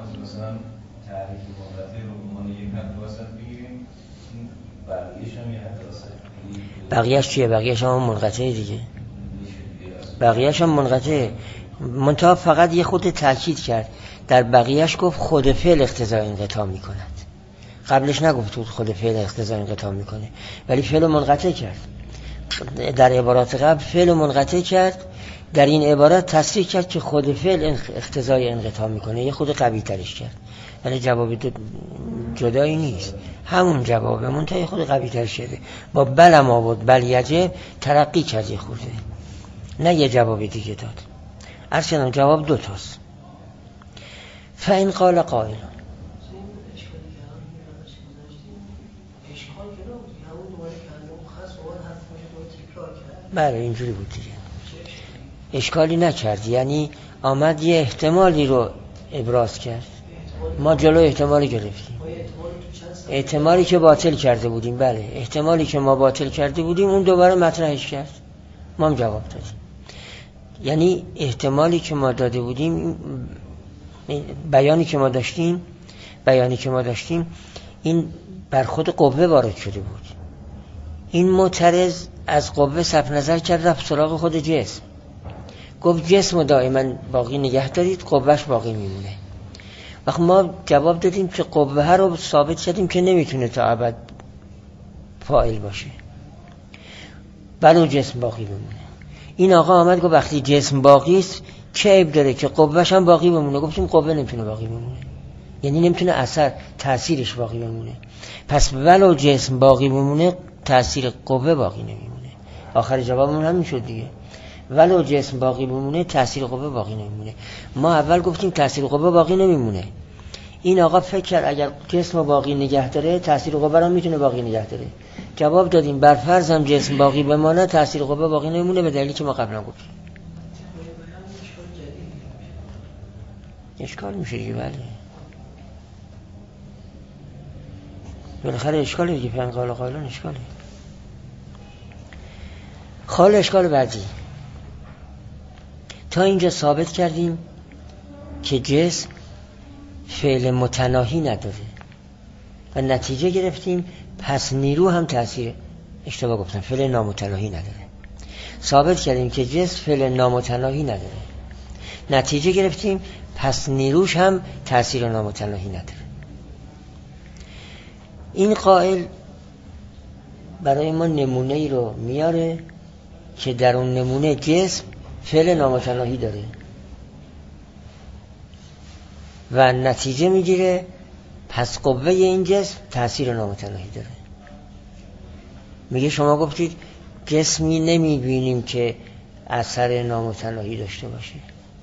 بقیهش چیه؟ بقیهش هم منقطعه دیگه. بقیهش هم منقطعه، منتها فقط یه خود تأکید کرد. در بقیهش گفت خود فعل اقتضای انقطاع میکند، قبلش نگفت خود فعل اقتضای انقطاع میکنه، ولی فعل منقطع کرد. در عبارات قبل فعل منقطع کرد، در این عبارت تصریح کرد که خود فعل اقتضای انقطاع میکنه، یه خود قوی ترش کرد. ولی جواب جدایی نیست، همون جوابه منتهی خود قوی تر شده. با بلم آورد بل یجب ترقی کرد یه خورده، نه یه جواب دیگه داد. ارشدم جواب دو تاست. فإن قال قائل، بله اینجوری بود دیگه، اشکالی نکرد، یعنی آمد یه احتمالی رو ابراز کرد، ما جلو احتمالی گرفتیم، احتمالی که باطل کرده بودیم. بله احتمالی که ما باطل کرده بودیم اون دوباره مطرحش کرد، ما هم جواب دادیم. یعنی احتمالی که ما داده بودیم، بیانی که ما داشتیم بیانی که ما داشتیم این بر خود قوه وارد شده بود. این معترض از قوه صرف نظر کرد، رفت سراغ خود جسم، گفت جسم دائما باقی نگه دارید، قوهش باقی میمونه. وقت ما جواب دادیم که قوه رو ثابت کردیم که نمیتونه تا ابد فاعل باشه، ولو جسم باقی بمونه. این آقا آمد گفت وقتی جسم باقی است چه عیب داره که قوهش هم باقی بمونه؟ گفتیم قوه نمیتونه باقی بمونه، یعنی نمیتونه اثر تأثیرش باقی بمونه، پس ولو جسم باقی بمونه تأثیر قوه باقی نمیمونه. آخر جوابمون همین شد دیگه، ولو جسم باقی بمونه تأثیر قوه باقی نمیمونه. ما اول گفتیم تأثیر قوه باقی نمیمونه، این آقا فکر کرد اگر جسم باقی نگه داره تأثیر قوه رو میتونه باقی نگه داره. جواب دادیم بر فرض هم جسم باقی بمانه تأثیر قوه باقی نمیمونه، به دلیلی که ما قبلا گفتیم. اشکال میشه دیگه. بله بالاخره اشکاله دیگه، فهم قال قائلان اشکاله. خال اشکال بعدی، تا اینجا ثابت کردیم که جسم فعل متناهی نداره و نتیجه گرفتیم پس نیرو هم تأثیر، اشتباه گفتم، فعل نامتناهی نداره. ثابت کردیم که جسم فعل نامتناهی نداره، نتیجه گرفتیم پس نیروش هم تأثیر نامتناهی نداره. این قائل برای ما نمونه ای رو میاره که در اون نمونه جسم فعل نامتناهی داره و نتیجه میگیره پس قوه این جسم تأثیر نامتناهی داره. میگه شما گفتید جسمی نمیبینیم که اثر نامتناهی داشته باشه.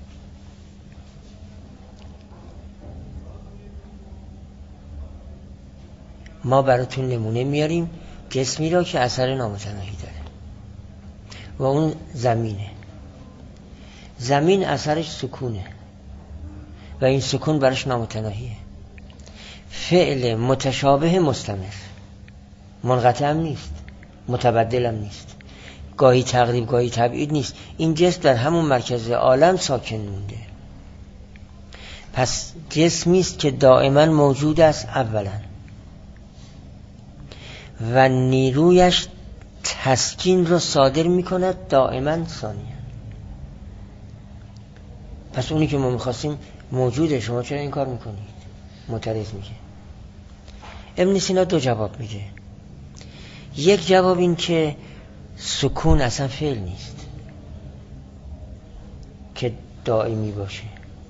ما براتون نمونه میاریم جسمی را که اثر نامتناهی داره و اون زمینه. زمین اثرش سکونه و این سکون برش نامتناهیه. فعل متشابه مستمر، منقطع هم نیست، متبدل هم نیست، گاهی تقریب گاهی تبعید نیست. این جسم در همون مرکز عالم ساکن مونده. پس جسمی است که دائما موجود است اولا و نیرویش تسکین را صادر می کند دائما ثانیا. پس اونی که ما میخواستیم موجوده، شما چرا این کار میکنید؟ معترض میگه. ابن سینا دو جواب میده. یک جواب این که سکون اصلا فعل نیست که دائمی باشه.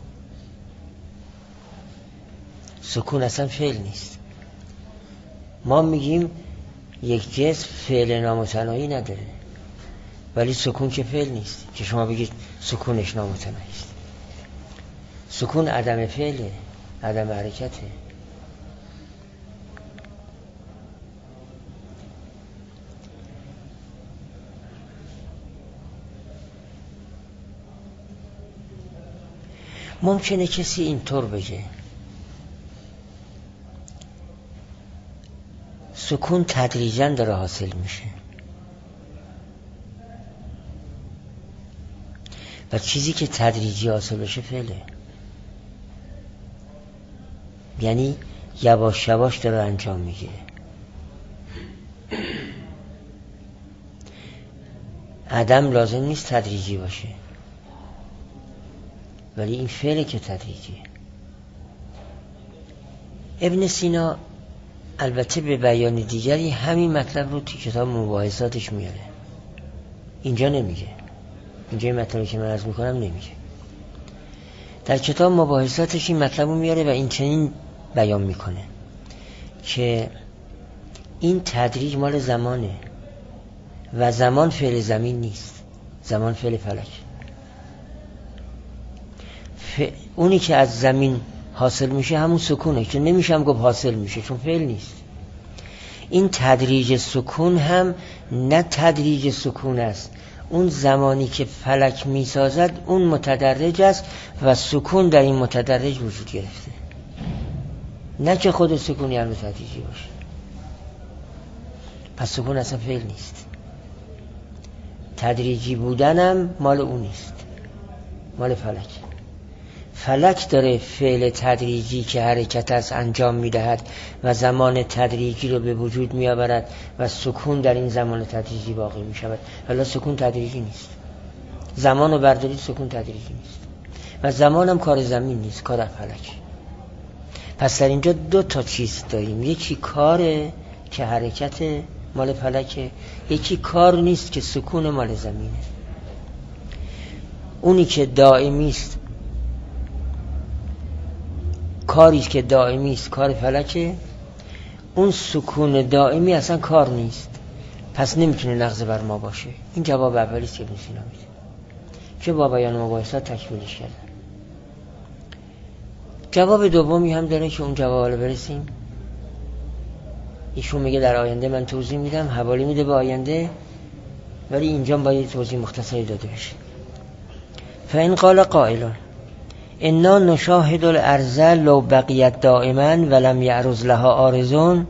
سکون اصلا فعل نیست. ما میگیم یک جسم فعل نامتناهی نداره، ولی سکون که فعل نیست که شما بگید سکونش نامتناهی است. سکون عدم فعله، عدم حرکته. ممکنه کسی اینطور بگه سکون تدریجاً داره حاصل میشه و چیزی که تدریجی حاصل بشه فعله، یعنی یواش یواش داره انجام میگیره. عدم لازم نیست تدریجی باشه، ولی این فعله که تدریجیه. ابن سینا البته به بیان دیگری همین مطلب رو تو کتاب مباحثاتش میاره، اینجا نمیگه. اینجا این مطلبی که من عرض میکنم نمیگه. در کتاب مباحثاتش این مطلب رو میاره و این چنین بیان میکنه که این تدریج مال زمانه و زمان فعل زمین نیست، زمان فعل فلک. ف... اونی که از زمین حاصل میشه همون سکونه، چون نمیشه هم گفت حاصل میشه چون فعل نیست. این تدریج سکون هم نه تدریج سکون است، اون زمانی که فلک میسازد اون متدرج است و سکون در این متدرج وجود گرفته، نه که خود سکونی هم تدریجی باشه. پس سکون اصلا فعل نیست. تدریجی بودنم مال اون نیست، مال فلک. فلک داره فعل تدریجی که حرکت از انجام میدهد و زمان تدریجی رو به وجود می آورد و سکون در این زمان تدریجی باقی می شود. ولی سکون تدریجی نیست. زمان رو بردارید سکون تدریجی نیست و زمان هم کار زمین نیست، کار فلک. پس در اینجا دو تا چیز داریم، یکی کاره که حرکت مال فلکه، یکی کار نیست که سکون مال زمینه. اونی که دائمی است، کاری که دائمی است کار فلکه، اون سکون دائمی اصلا کار نیست، پس نمیتونه نقض بر ما باشه. این جواب اولی است که ابن سینا میده که با بیان مباحثات تکمیلش کردن. جواب دومی هم داره که اون جواب رو برسیم. ایشون میگه در آینده من توضیح میدم، حوالی میده به آینده، ولی اینجا باید توضیح مختصری داده بشه. فإن قال قائل انا نشاهد الارض لو بقیت دائما ولم یعرض لها عارضون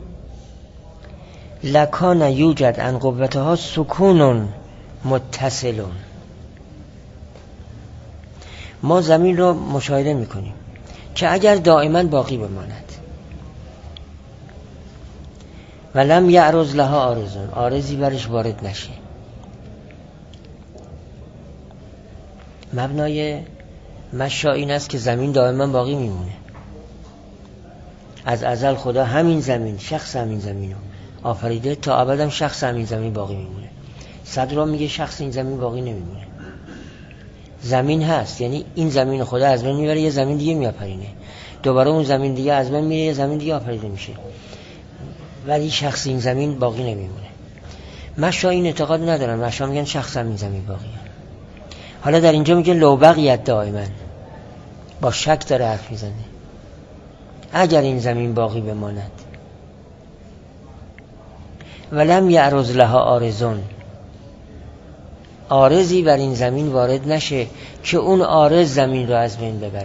لکان یوجد عن قوتها سکون متصل. ما زمین رو مشاهده میکنیم که اگر دائما باقی بماند ولم یعرض لها عارضون، عارضی برش وارد نشه، مبنای مشا این است که زمین دائما باقی میمونه. از ازل خدا همین زمین، شخص همین زمین رو آفریده، تا ابدم شخص همین زمین باقی میمونه. صدرا میگه شخص این زمین باقی نمیمونه. زمین هست، یعنی این زمین خدا از بین میبره، یه زمین دیگه میآفرینه، دوباره اون زمین دیگه از بین میره، یه زمین دیگه آفریده میشه، ولی شخص این زمین باقی نمیمونه. مشا این اعتقاد ندارن، مشا میگن شخص همین زمین باقیه. حالا در اینجا میگه لو بقیت دائما، با شک داره حرف میزنه، اگر این زمین باقی بماند. ولم یعرض لها عارضون، عارضی بر این زمین وارد نشه که اون عارض زمین رو از بین ببره.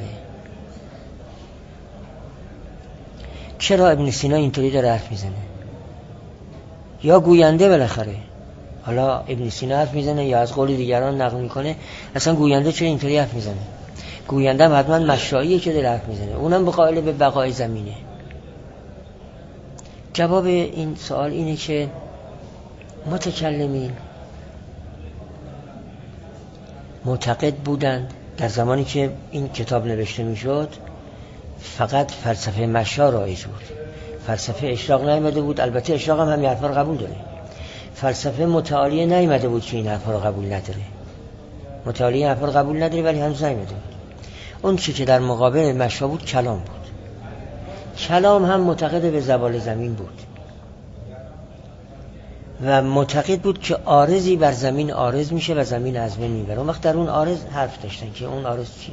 چرا ابن سینا اینطوری داره حرف میزنه؟ یا گوینده بالاخره، حالا ابن سینا حرف میزنه یا از قول دیگران نقل میکنه، اصلا گوینده چرا اینطوری حرف میزنه؟ گوینده هم حتما مشاییه که داره حرف میزنه، اونم به قائل به بقای زمینه. جواب این سوال اینه که متکلمین معتقد بودند در زمانی که این کتاب نوشته میشد فقط فلسفه مشا رایج بود، فلسفه اشراق نیامده بود. البته اشراق هم همین حرفا رو قبول داره. فلسفه متعالیه نیامده بود که این حرفا رو قبول نداره، متعالیه حرفا رو قبول نداره ولی هنوز نیامده بود. اون چی که در مقابل مشا بود کلام بود. کلام هم معتقد به زوال زمین بود و معتقد بود که عارضی بر زمین عارض میشه و زمین از بین میبره. اون وقت در اون عارض حرف داشتن که اون عارض چیه.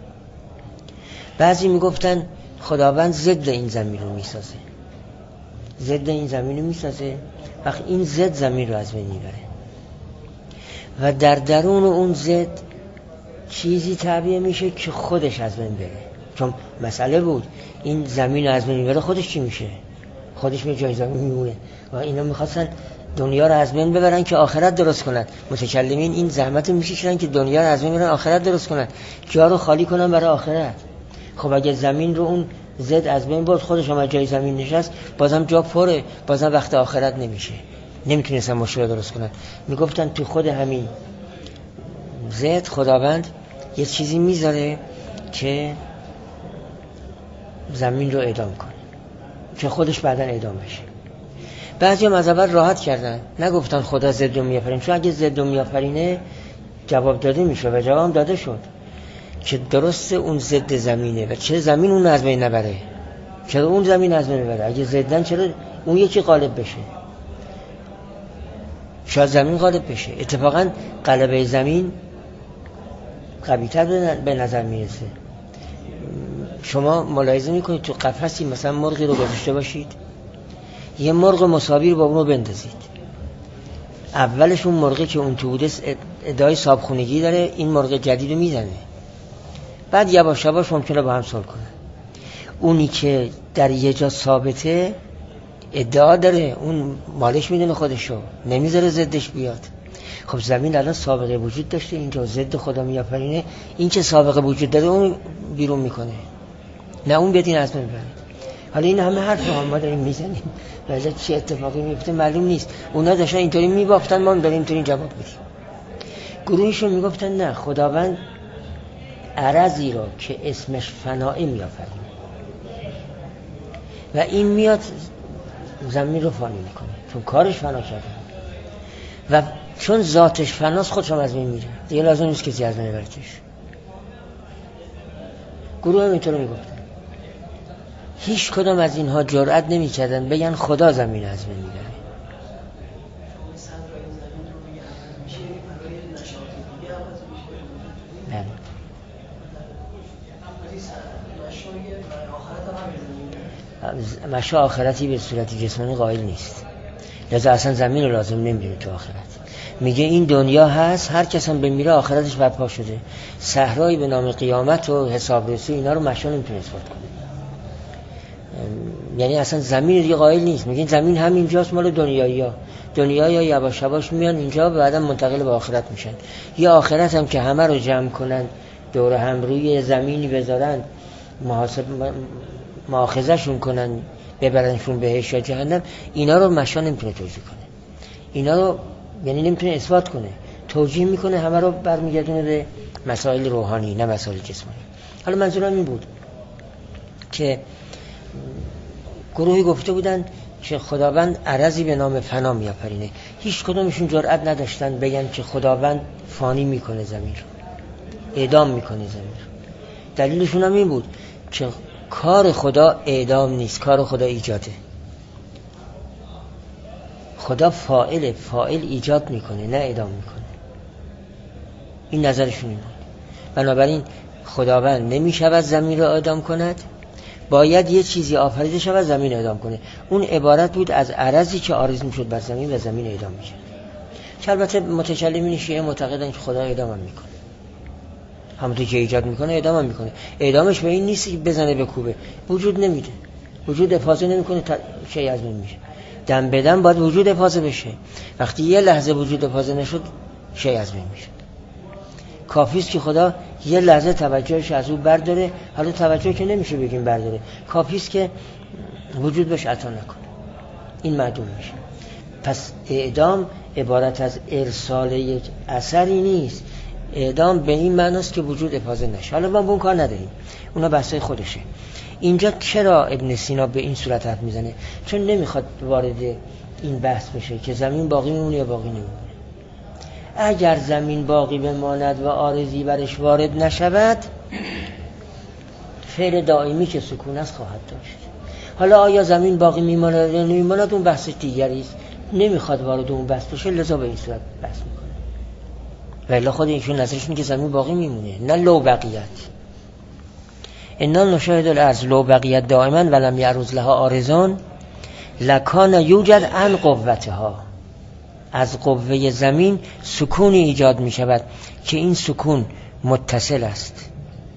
بعضی میگفتن خداوند ضد این زمین رو میسازه، ضد این زمین رو میسازه، وقت این ضد زمین رو از بین میبره و در درون اون ضد چیزی تعبیه میشه که خودش از بین بره. چون مسئله بود این زمین از بین میبره، خودش چی میشه؟ خودش به جای زمین میمونه و اینا میخواستن دنیا رو از بین ببرن که آخرت درست کنن. متکلمین این زحمت رو میکشن که دنیا رو از بین ببرن آخرت درست کنن، جا رو خالی کنن برای آخرت. خب اگه زمین رو اون زد از بین برد، خودش هم جای زمین نشست، بازم جا پره، بازم وقت آخرت نمیشه، نمیتونستن مشکل درست کنن. میگفتن تو خود همین زد خداوند یه چیزی میذاره که زمین رو اعدام کنه، که خودش بعداً اعدام بشه. بعضی هم از اول راحت کردن، نگفتن خدا ضد رو میآفرینه، چون اگه ضد رو میآفرینه جواب داده میشه و جواب داده شد که درسته اون ضد زمینه و چه زمین اون از بین نبره، چرا اون زمین از بین نبره؟ اگه ضدن چرا اون یکی غالب بشه؟ شاید زمین غالب بشه. اتفاقا غلبه زمین قوی‌تر به نظر میرسه. شما ملاحظه میکنید تو قفسی مثلا مرغی رو گذاشته باشید، یه مرغ مساوی رو با اون رو بندازید، اولش اون مرغی که اون تو بوده ادعای صابخونگی داره، این مرغ جدید رو میزنه، بعد یواش یواش ممکنه با هم صلح کنه. اونی که در یه جا ثابته ادعا داره، اون مالش میدونه خودشو، نمیذاره ضدش بیاد. خب زمین الان سابقه وجود داشته، اینجا ضد خدا میآفرینه، این که سابقه وجود داره اون بیرون میکنه، نه اون بیاد این از من بره. حالا این همه حرف رو ما داریم میزنیم ولی چه اتفاقی میفته معلوم نیست. اونا داشتن اینطوری میبافتن، ما داریم اینطوری جواب میدیم. گروهشون میگفتن نه، خداوند عرضی رو که اسمش فنایی میآفرینه و این میاد زمین رو فانی میکنه، چون کارش فنا کرده و چون ذاتش فناست خودش هم از بین میره، دیگه لازم نیست کسی از بین برتش. گروه هم اینطور میگفتن. هیچ کدام از اینها جرئت نمیکردن بگن خدا زمین از بین میبره. مشا آخرتی به صورت جسمانی قائل نیست، لذا اصلا زمین رو لازم نمیدونه تو آخرت. میگه این دنیا هست، هر کس هم بمیره آخرتش برپا شده. صحرایی به نام قیامت و حسابرسی اینا رو مشا نمیتونه اثبات کنه. یعنی اصلا زمین دیگه قائل نیست. میگه زمین همینجاست، مال دنیایی‌ها. دنیایی‌ها یواش یواش میان اینجا و بعدا منتقل به آخرت میشن. یا آخرت هم که همه رو جمع کنن دور هم روی زمینی بذارن، محاسب مؤاخذه‌شون کنن ببرنشون بهش یا جهنم، اینا رو مشا نمیتونه توجیه کنه. اینا رو یعنی نمیتونه اثبات کنه، توجیه میکنه، همه رو برمیگردونه به مسائل روحانی نه مسائل جسمانی. حالا منظورم این بود که گروهی گفته بودن که خداوند عرضی به نام فنا میآفرینه. هیچ کدومشون جرئت نداشتن بگن که خداوند فانی میکنه زمین رو، اعدام میکنه زمین رو. دلیلشون هم این بود که کار خدا اعدام نیست، کار خدا ایجاده. خدا فاعل، فاعل ایجاد میکنه نه اعدام میکنه. این نظرشون این بود. بنابراین خداوند نمی‌شود زمین را اعدام کند، باید یه چیزی آفریده شود زمین اعدام کنه. اون عبارت بود از عرضی که عارض میشد بر زمین و زمین اعدام میشه. که البته متکلمین شیعه معتقدن که خدا اعدام هم میکنه، همونطور که ایجاد میکنه اعدام هم میکنه. اعدامش به این نیست که بزنه بکوبه، وجود نمیده، وجود افاضه نمیکنه، شیء از بین میشه. دم بدم باید وجود افاضه بشه. وقتی یه لحظه وجود افاضه نشد شیء از بین میشه. کافی است که خدا یه لحظه توجهش از او برداره. حالا توجه که نمیشه بگیم برداره، کافی است که وجود بهش عطا نکنه، این معدوم میشه. پس اعدام عبارت از ارسال یک اثری نیست. اعدام به این معناست که وجود افاضه نشه. حالا ما به اون کار نداریم، اونا بحثای خودشه. اینجا چرا ابن سینا به این صورت حرف میزنه؟ چون نمیخواد وارد این بحث بشه که زمین باقی میمونه یا باقی نمیمونه. اگر زمین باقی بماند و عارضی برش وارد نشود، فعل دائمی که سکون است خواهد داشت. حالا آیا زمین باقی میماند یا نمیماند اون بحث دیگری است، نمیخواد وارد اون بحث بشه، لذا به این صورت بحث میکنه. ولی خود ایشون نظرش اینه که زمین باقی میمونه، نه لو بقیت. انا نشاهد الارض لو بقیت دائما ولم یعرض لها عارضان لکان یوجد عن قوتها. از قوه زمین سکونی ایجاد می شود که این سکون متصل است.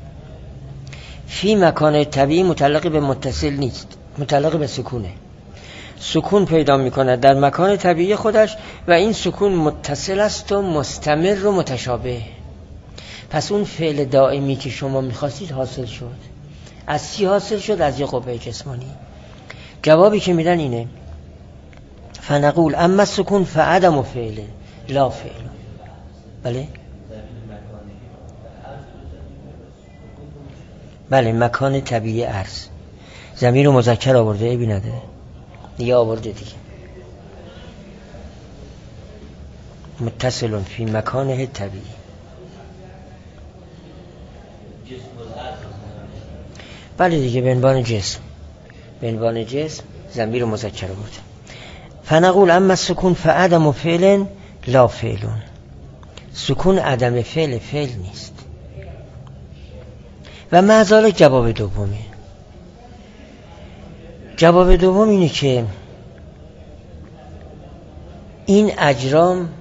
فی مکان طبیعی متعلق به متصل نیست، متعلق به سکونه. سکون پیدا می کند در مکان طبیعی خودش و این سکون متصل است و مستمر و متشابه. پس اون فعل دائمی که شما می خواستید حاصل شد. از چی حاصل شد؟ از یه قوه جسمانی. جوابی که میدن اینه فنقول اما سکون فعدم و فعله لا فعل. بله بله مکان طبیعی عرض. زمین رو مذکر آورده، عیبی نداره، دیگه آورده دیگه. متصل فی مکانه طبیعی. بله دیگه به عنوان جسم، به عنوان جسم زمین رو مذکر آورده. فنقول اما سکون فعدم و فعل لا فعلون. سکون عدم فعل، فعل نیست. و معذالک جواب دومه. جواب دوم اینه که این اجرام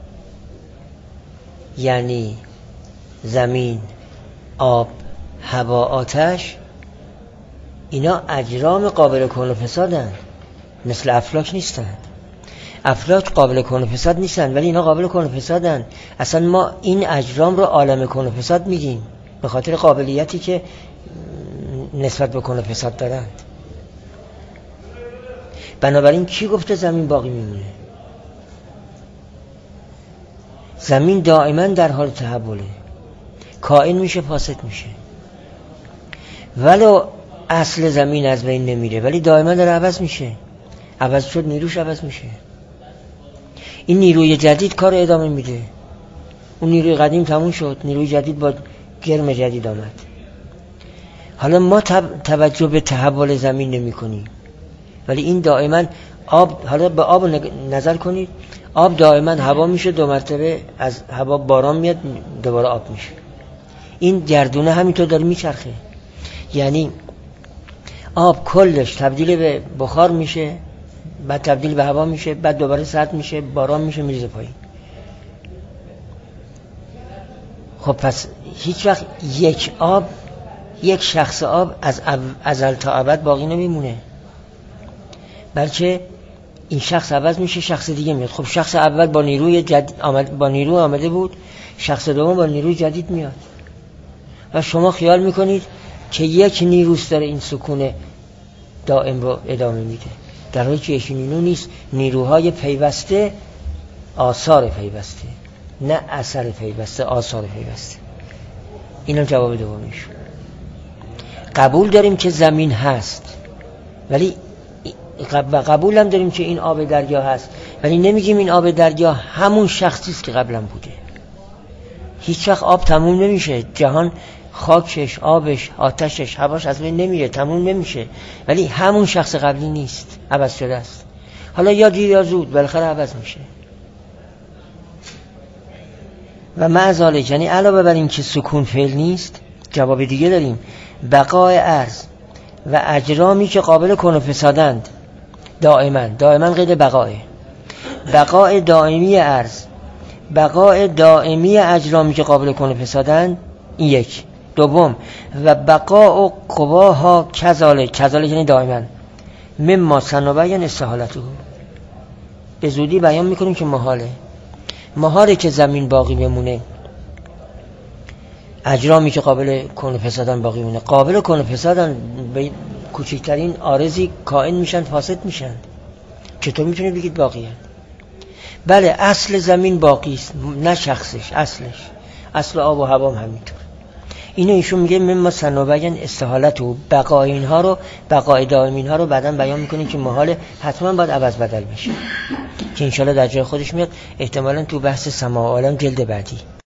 یعنی زمین، آب، هوا، آتش، اینا اجرام قابل کون و فسادن، مثل افلاک نیستن. افلاک قابل کون و فساد نیستن ولی اینا قابل کون و فسادن. اصلا ما این اجرام رو عالم کون و فساد میگیم به خاطر قابلیتی که نسبت به کون و فساد دارند. بنابراین کی گفته زمین باقی میمونه؟ زمین دائما در حال تحوله، کائن میشه، فاسد میشه. ولو اصل زمین از بین نمیره ولی دائما داره عوض میشه. عوض شد نیروش عوض میشه. این نیروی جدید کار ادامه میده. اون نیروی قدیم تموم شد، نیروی جدید با گرم جدید آمد. حالا ما توجه به تحول زمین نمی کنیم ولی این دائما آب، حالا به آب نظر کنید، آب دائما هوا میشه، دو مرتبه از هوا باران میاد دوباره آب میشه. این گردونه همینطور داره میچرخه. یعنی آب کلش تبدیل به بخار میشه، بعد تبدیل به هوا میشه، بعد دوباره سرد میشه، باران میشه، میریزه پایین. خب پس هیچ وقت یک آب، یک شخص آب از ازل تا ابد باقی نمیمونه، بلکه این شخص عوض میشه، شخص دیگه میاد. خب شخص اول با نیروی جدید آمد، با نیرو آمده بود، شخص دوم با نیروی جدید میاد و شما خیال میکنید که یک نیروست داره این سکون دائم رو ادامه میده، در حالی که یک نیرو نیست. نیروهای پیوسته، آثار پیوسته، نه اثر پیوسته، آثار پیوسته. اینم جواب دومیش. قبول داریم که زمین هست ولی قبول هم داریم که این آب دریا هست ولی نمیگیم این آب دریا همون شخصی است که قبلا بوده. هیچ وقت آب تموم نمیشه، جهان خاکش، آبش، آتشش، هواش از بین نمیره، تموم نمیشه، ولی همون شخص قبلی نیست، عوض شده است. حالا یا دیر یا زود بالاخره عوض میشه. و مع ذالک، یعنی علاوه بر این که سکون فعل نیست، جواب دیگه داریم، بقای ارض و اجرامی که قابل کن و فسادند دائما، دائما قید بقای، بقای دائمی ارض، بقای دائمی اجرامی که قابل کن و فسادند، این یک. دوم، و بقا و قواها کذالک، کذالک یعنی دائما، مما سنبین استحالته، به زودی بیان میکنیم که محاله، محاله که زمین باقی بمونه، اجرامی که قابل کن و فسادن باقی مونه، قابل کن و فسادن به کوچکترین عارضی کائن میشن، فاسد میشن، چطور میتونید بگید باقیه؟ بله اصل زمین باقی است، نه شخصش، اصلش، اصل آب و هوا هم همینطور. اینو ایشون میگه مما سنبین استحالت و بقای اینها رو، بقای دائم اینها رو بعداً بیان میکنه که محال حتما باید عوض بدل بشه که انشالله در جای خودش میاد، احتمالاً تو بحث سماع عالم جلد بعدی.